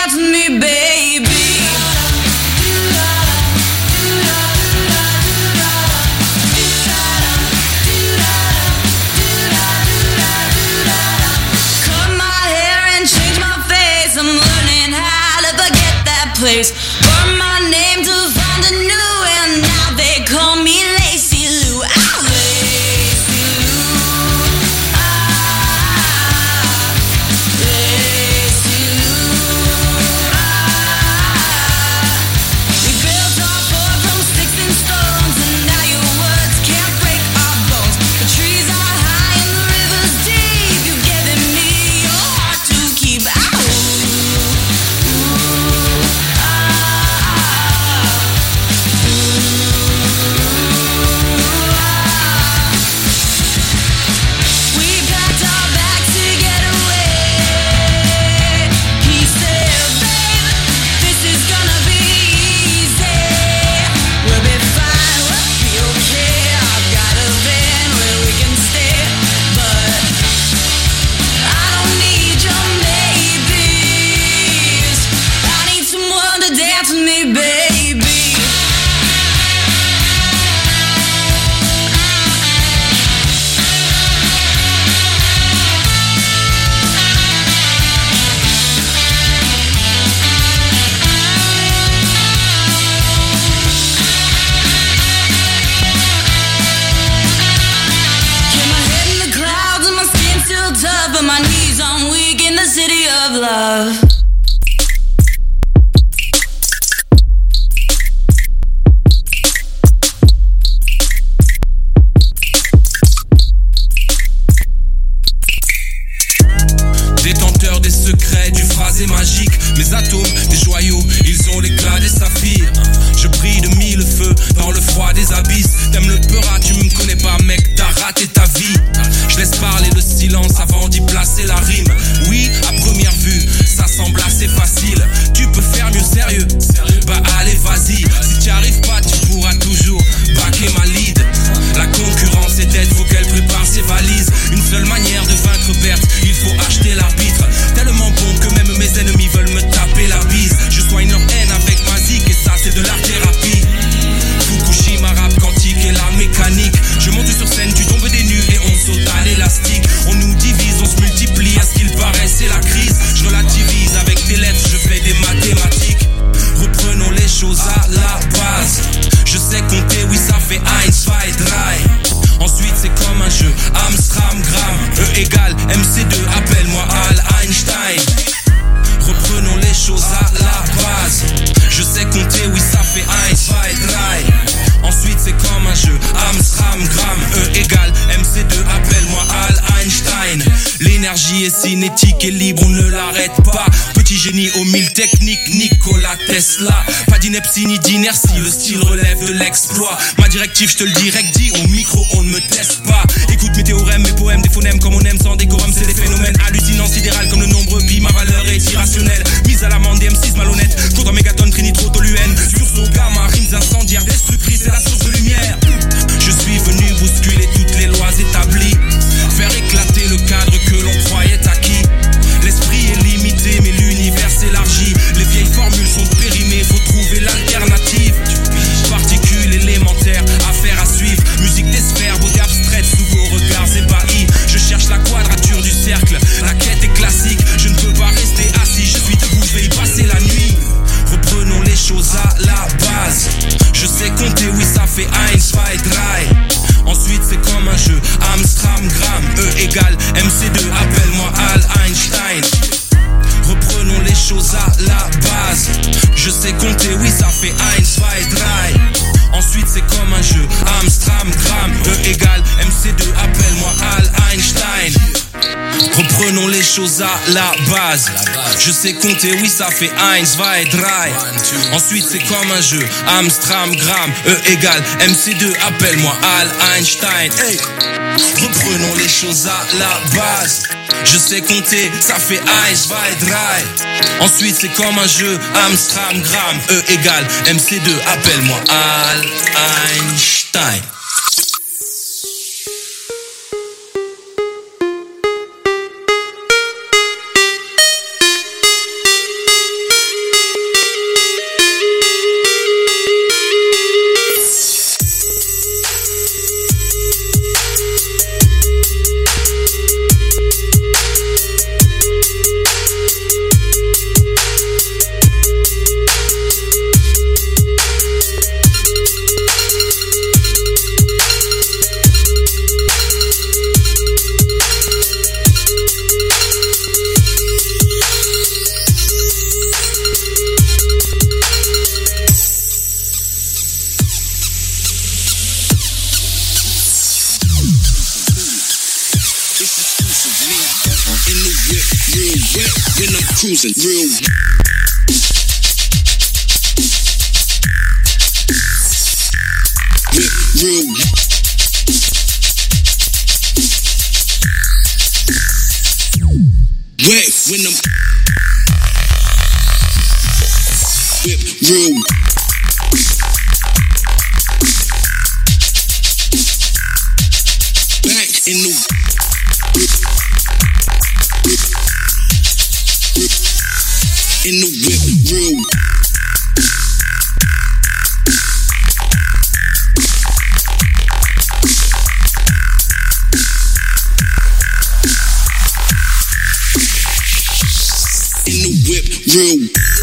dance with me, baby. I'm learning how to forget that place. Burn my name to find a new, and now they call me Lazy Lou. I'm Lazy Lou. Lazy Lou. We built our fort from sticks and stones, and now your words can't break our bones. The trees are high and the river's deep. You've given me your heart to keep. Dance with me, baby. Get my head in the clouds and my skin still tough, but my knees on weak in the city of love. Magique, mes atomes, des joyaux, ils ont l'éclat des saphirs. Je brille de mille feux dans le froid des abysses. T'aimes le peurat, tu me connais pas mec, t'as raté ta vie. Je laisse parler le silence avant d'y placer la rime. Oui, à première vue, ça semble assez facile. Tu peux faire mieux sérieux, bah allez vas-y. Si t'y arrives pas, tu pourras toujours baquer ma lead. La concurrence est dead, faut qu'elle prépare ses valises. Une seule manière de vaincre Berthe, il faut acheter l'arbitre. Tellement bon que même mes ennemis veulent me taper la bise. Je soigne leur haine avec ma zik et ça c'est de l'art thérapie. Fukushima, rap quantique et la mécanique. Je monte sur scène, tu tombes des nues et on saute à l'élastique. On nous divise, on se multiplie, à ce qu'il paraît c'est la crise. Je relativise, avec des lettres je fais des mathématiques. Reprenons les choses à la base. Je sais compter, oui ça fait 1, 2, 3. Ensuite c'est comme un jeu, Amstram, gramme, E égale MC2, appelle-moi Al Einstein. Reprenons les choses à la base. Je sais compter, oui ça fait 1, 2, 3. Ensuite c'est comme un jeu, Amstram, gramme, E égale MC2, appelle-moi Al Einstein. L'énergie est cinétique et libre, on ne l'arrête pas. Petit génie aux 1000 techniques, Nikola Tesla. Pas d'ineptie ni d'inertie, le style relève de l'exploit. Ma directive, je te le direct dit, au micro on ne me teste pas. Écoute mes théorèmes, mes poèmes, des phonèmes comme on aime sans décorum. C'est des phénomènes hallucinants, sidérales comme le nombre pi. Ma valeur est irrationnelle, mise à l'amende des M6 malhonnêtes. Contre mégatonne, trinitro-toluène. Sursaut, gamma, rimes incendiaires, destructrices, c'est la source de lumière. Je suis venu bousculer toutes les lois établies. Faire éclater le cadre que l'on croyait acquis. L'esprit est limité mais l'univers s'élargit. Les vieilles formules sont périmées, faut trouver l'alternative. Particules élémentaires, affaires à suivre. Musique des sphères, beauté abstraite, sous vos regards ébahis. Je cherche la quadrature du cercle, la quête est classique. Je ne peux pas rester assis, je suis debout, je vais y passer la nuit. Reprenons les choses à la base. Je sais compter, oui ça fait 1, 2, 3. Ensuite c'est comme un jeu, Amstram, gramme, E égale MC2, appelle-moi Al Einstein. Reprenons les choses à la base. Je sais compter, oui ça fait 1, 2, 3. Ensuite c'est comme un jeu, Amstram, gramme, E égale MC2, appelle-moi Al Einstein. Reprenons les choses à la base. Je sais compter, oui ça fait 1, 2, 3. Ensuite c'est comme un jeu, Amstram, gramme, E égale MC2, appelle-moi Al Einstein. Hey. Reprenons les choses à la base. Je sais compter, ça fait 1, 2, 3. Ensuite c'est comme un jeu, Amstram, gramme, E égale MC2, appelle-moi Al Einstein. cruising real. Real. Wet when I'm whip real. Back in the whip real. Real.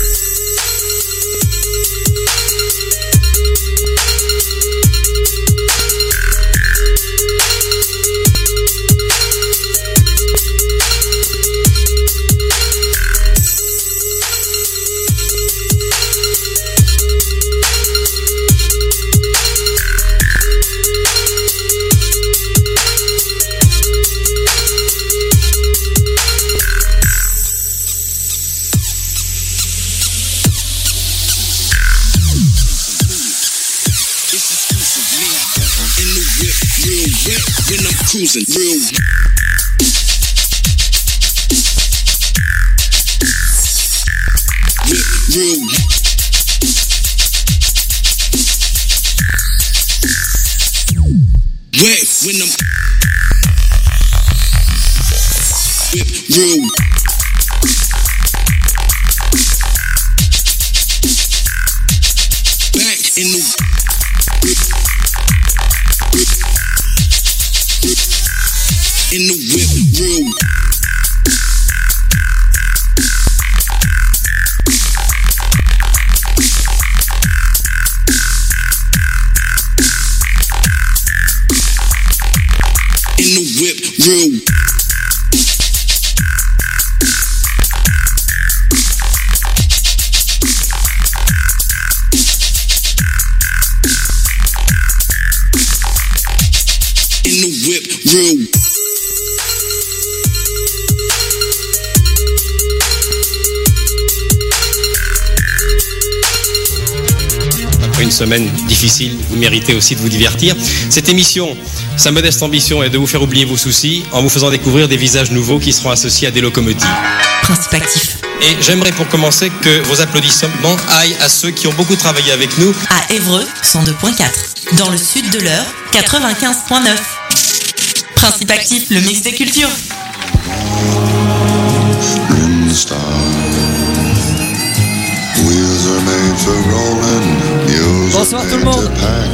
When I'm cruising real. Real. Wet when I'm real. Back in the in the whip, real. In the whip, real. In the whip, real. Une semaine difficile, vous méritez aussi de vous divertir. Cette émission, sa modeste ambition est de vous faire oublier vos soucis en vous faisant découvrir des visages nouveaux qui seront associés à des locomotives. Principe actif. Et j'aimerais pour commencer que vos applaudissements aillent à ceux qui ont beaucoup travaillé avec nous. À Évreux, 102.4. Dans le sud de l'Eure, 95.9. Principe actif, le mix des cultures. Bonsoir tout le monde.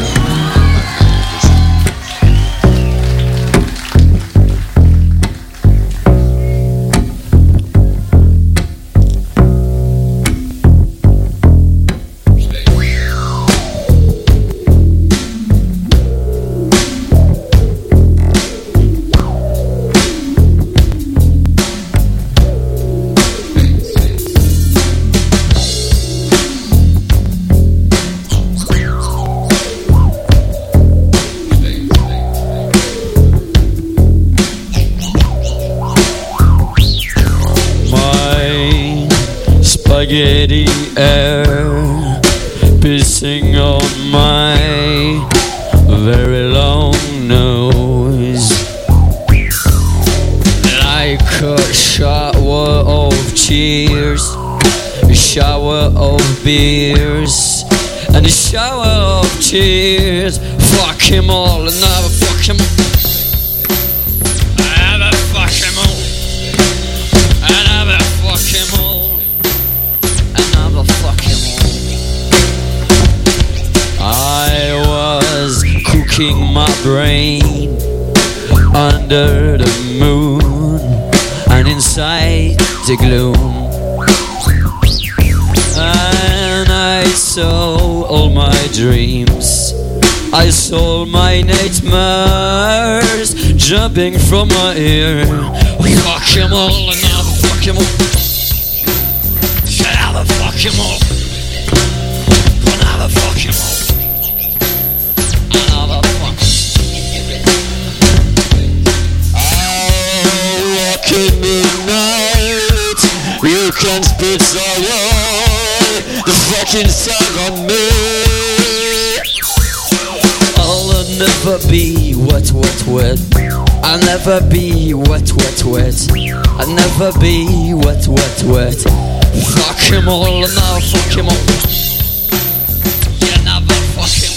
Spaghetti air pissing on my very long nose like a shower of tears, a shower of beers, and a shower of tears. Fuck him all and never fuck him. I never fuck him all. I never fuck him all. Fuck him all. I was cooking my brain under the moon and inside the gloom, and I saw all my dreams, I saw my nightmares jumping from my ear. Fuck him all and never fuck him all. Fuck him all. Another fuck him all. Another fuck. I walk in the night. You can can spit all the fucking song on me. I'll never be wet, wet, wet. I'll never be wet, wet, wet. I'll never be wet, wet, wet. Fuck him all now, fuck him all. You never fuck him.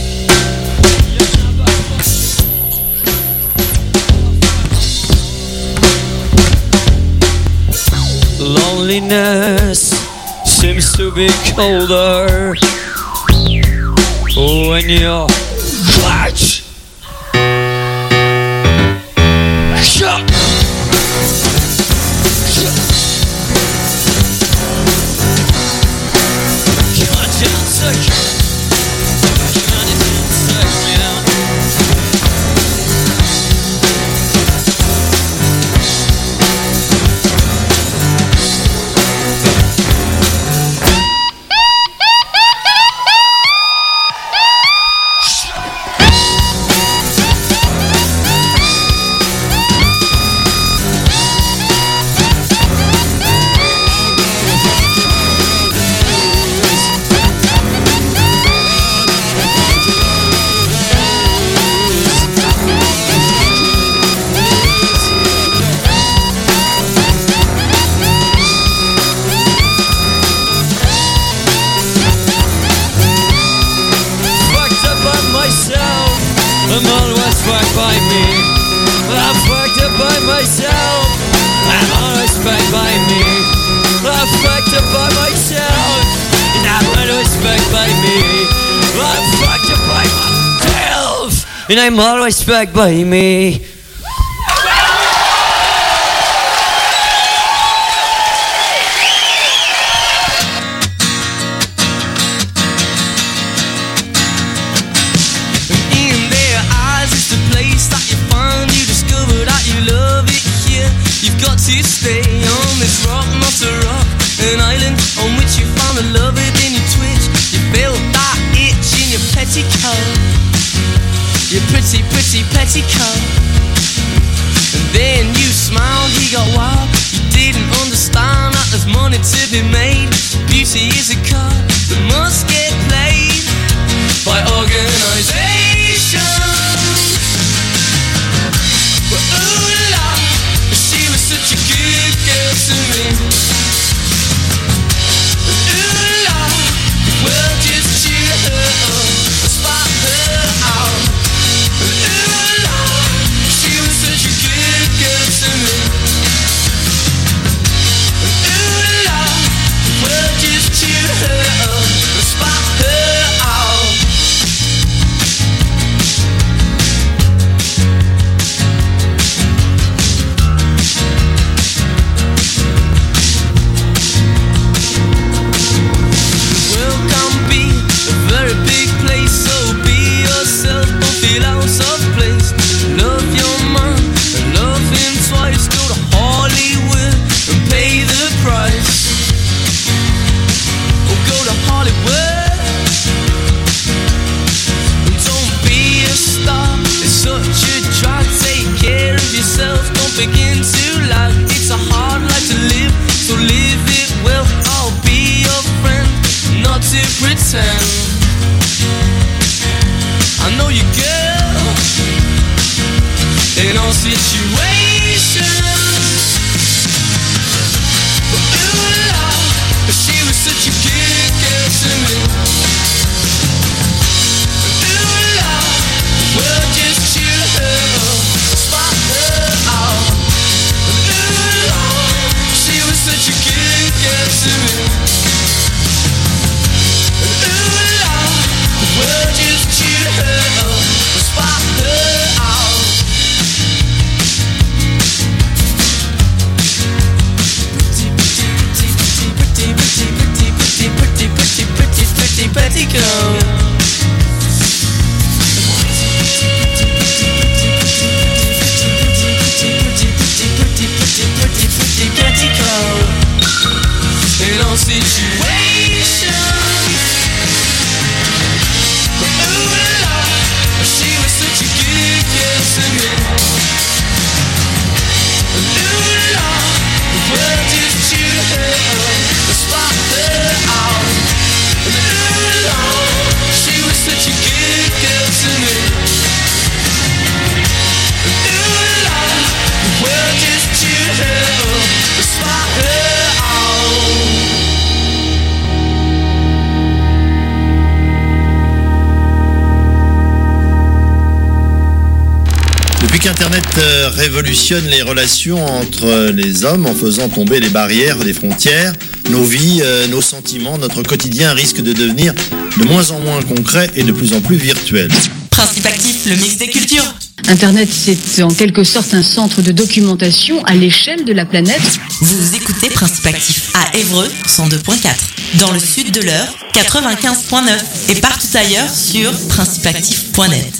Loneliness seems to be colder when you're clutch. Shut. I'm always fucked by me. I'm fucked up by myself. I'm always fucked by me. I'm fucked up by myself. And I'm always fucked by me. I'm fucked up by myself. And I'm always fucked by me. To stay on this rock, not a rock, an island on which you found a lover, then you twitch, you feel that itch in your petticoat, your pretty, pretty petticoat, and then you smiled, he got wild, you didn't understand that there's money to be made, beauty is a card that must get played by organisations, but ooh la, she was such a good girl to me. Ooh la, well just cheer her up, spot her out. Ooh la, she was such a good girl to me. Ooh la, well just cheer her up, spot her out. Begin to lie, it's a hard life to live, so live it well. I'll be your friend, not to pretend. I know you, girl, in all situations. But ooh la, she was such a good girl to me. Ooh la, well just cheer her up, spot her out. She was such a good girl to me. Ooh la, well just cheer her up, spot her out. Pretty, pretty, pretty, pretty, pretty, pretty, pretty, pretty, pretty girl. In all situations, but ooh la, she was such a good girl to me. Ooh la, well just cheer her up, Depuis qu'Internet révolutionne les relations entre les hommes en faisant tomber les barrières des frontières, nos vies, nos sentiments, notre quotidien risque de devenir de moins en moins concret et de plus en plus virtuel. Principe actif, le mix des cultures. Internet, c'est en quelque sorte un centre de documentation à l'échelle de la planète. Vous écoutez Principe actif à Évreux 102.4, dans le sud de l'Eure 95.9 et partout ailleurs sur principeactif.net.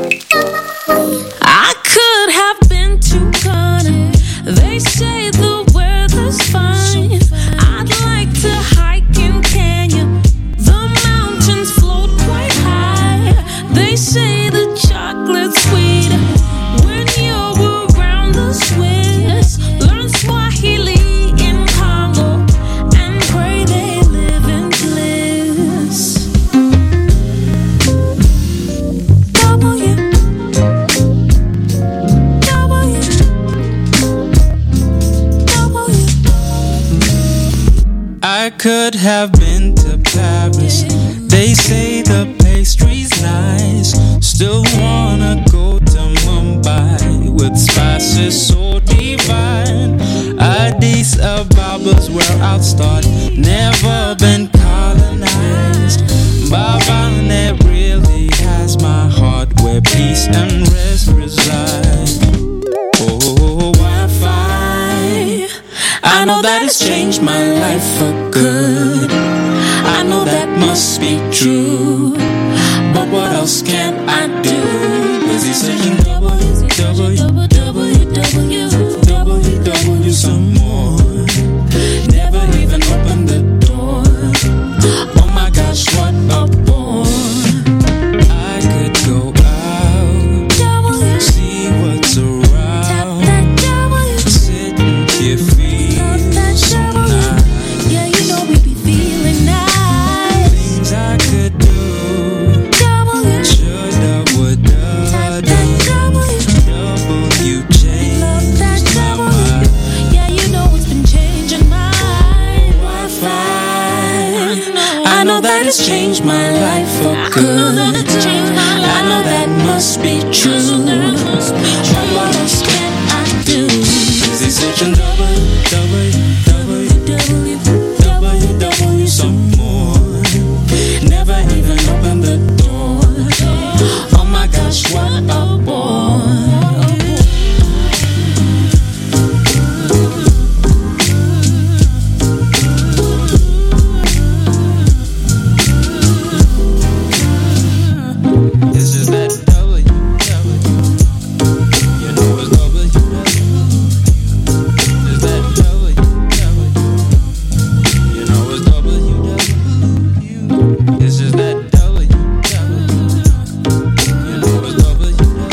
I could have been too kind. They say the weather's fine. I'd like to hike in Kenya. The mountains float quite high. They say the chocolate's sweet when you're around the Swiss. Learn Swahili in Congo and pray they live in bliss. I could have been to Paris. They say the pastry's nice. Still wanna go to Mumbai with spices so divine. Addis Ababa's where I'll start. Never been colonized. Bhavane really has my heart, where peace and rest reside. Oh, Wi-Fi, I know that it's changed my life for good. I know that must be true, but what else can I do? Busy searching www some more. Never even opened the door. Oh my gosh, what a bore. I could go out, see what's around, sitting here feeling so nice. Yeah, you know we be feeling nice. Things I could do, shoulda, woulda, you changed my mind. Yeah, you know it's been changing my Wi-Fi. I know that it's changed my life for good. I know that must be true. What else can I do? Busy searching www some more. Never even opened the door. Oh my gosh, what a bore. It's just that W, you know it's W. It's that W, you know it's W. It's just that W, you know it's W.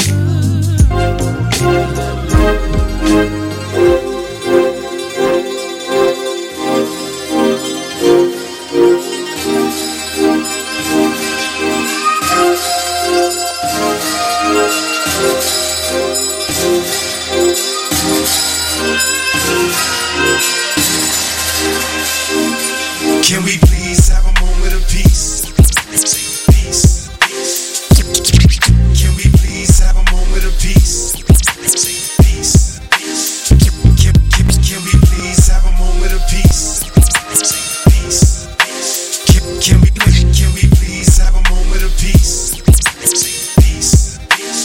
Can we please have a moment of peace? Peace. Can we please have a moment of peace? Peace. Can we please have a moment of peace? Peace. Can we please have a moment of peace? Peace.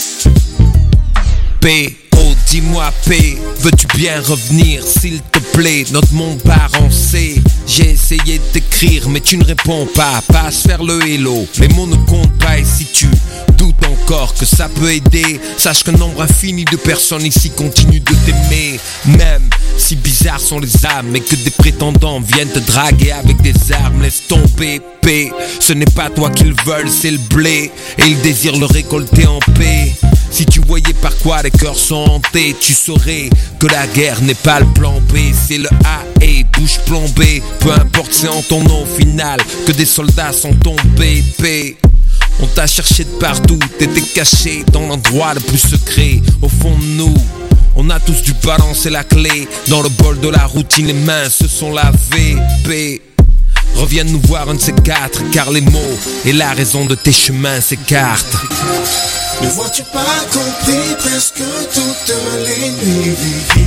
P.O. dis-moi P, veux-tu bien revenir s'il te plaît? Notre monde part en C. J'ai essayé de t'écrire mais tu ne réponds pas. Passe faire le hello, les mots ne comptent pas. Et si tu doutes encore que ça peut aider, sache qu'un nombre infini de personnes ici continuent de t'aimer. Même si bizarres sont les âmes et que des prétendants viennent te draguer avec des armes, laisse tomber P. Ce n'est pas toi qu'ils veulent, c'est le blé, et ils désirent le récolter en paix. Si tu voyais par quoi les cœurs sont hantés, tu saurais que la guerre n'est pas le plan B. C'est le A et bouche plombée. Peu importe, c'est en ton nom final que des soldats sont tombés. P. On t'a cherché de partout, t'étais caché dans l'endroit le plus secret. Au fond de nous, on a tous dû balancer la clé. Dans le bol de la routine, les mains se sont lavées. P. Reviens nous voir un de ces quatre, car les mots et la raison de tes chemins s'écartent. Ne vois-tu pas compris presque toutes les nuits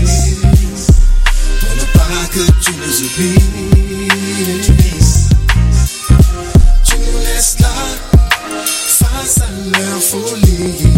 pour ne pas que tu nous oublies. Tu nous laisses là face à leur folie,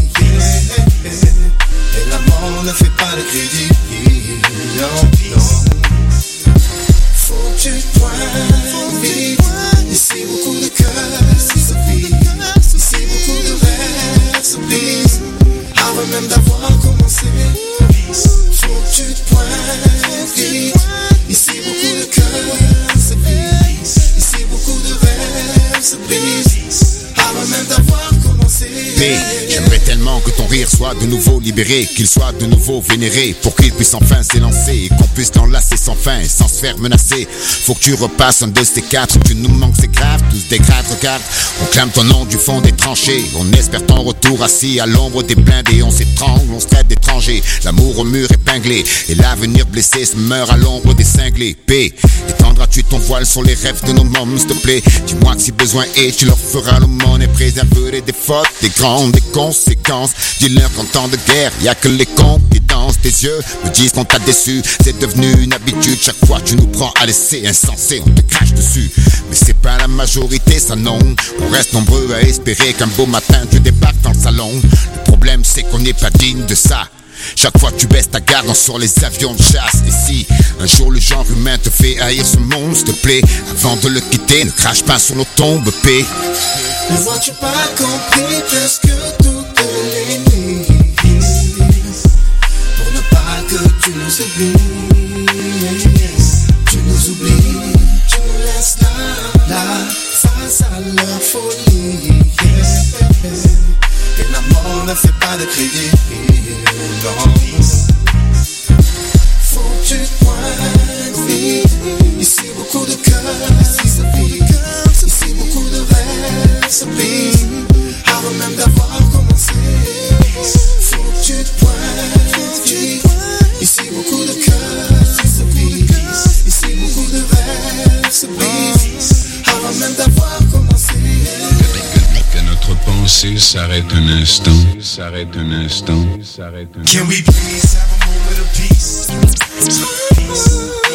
et la mort ne fait pas de crédit. Non, non. Faut que tu te pointes vite. Ici beaucoup de cœurs se vivent, ici beaucoup de rêves se brisent avant même d'avoir commencé. Faut que tu te pointes vite. Ici beaucoup de cœurs se vivent, ici beaucoup de rêves se brisent avant même d'avoir commencé. J'aimerais tellement que ton rire soit de nouveau libéré, qu'il soit de nouveau vénéré, pour qu'il puisse enfin s'élancer et qu'on puisse l'enlacer sans fin, sans se faire menacer. Faut que tu repasses un de ces quatre, tu nous manques, c'est grave, tous des grades, regarde. On clame ton nom du fond des tranchées, on espère ton retour assis à l'ombre des blindés. On s'étrangle, on se traite d'étrangers, l'amour au mur épinglé, et l'avenir blessé se meurt à l'ombre des cinglés. P, étendras-tu ton voile sur les rêves de nos mômes, s'il te plaît? Dis-moi que si besoin est, tu leur feras l'aumône et préserverai des fautes, des grandes, des conséquences. Dis-leur qu'en temps de guerre, y'a que les cons qui dansent. Tes yeux me disent qu'on t'a déçu, c'est devenu une habitude. Chaque fois tu nous prends à l'essai, insensé, on te crache dessus. Mais c'est pas la majorité, ça non. On reste nombreux à espérer qu'un beau matin tu débarques dans le salon. Le problème c'est qu'on n'est pas digne de ça. Chaque fois tu baisses ta garde sur les avions de chasse. Et si un jour le genre humain te fait haïr ce monde, s'il te plaît, avant de le quitter, ne crache pas sur nos tombes, P. Ne vois-tu pas compris presque toutes les nuits pour ne pas que tu nous oublies. Tu nous oublies, tu nous laisses là face à leur folie, et la mort ne fait pas de crédit. Non. Faut que tu te pointes vite. Ici beaucoup de cœurs se vivent, ici beaucoup de rêves se brisent avant même d'avoir commencé. Faut que tu te pointes vite. Ici beaucoup de cœurs se vivent, ici beaucoup de rêves se brisent avant même d'avoir commencé. Que notre pensée s'arrête un instant, s'arrête un instant, s'arrête un instant. Can we please have a moment of peace?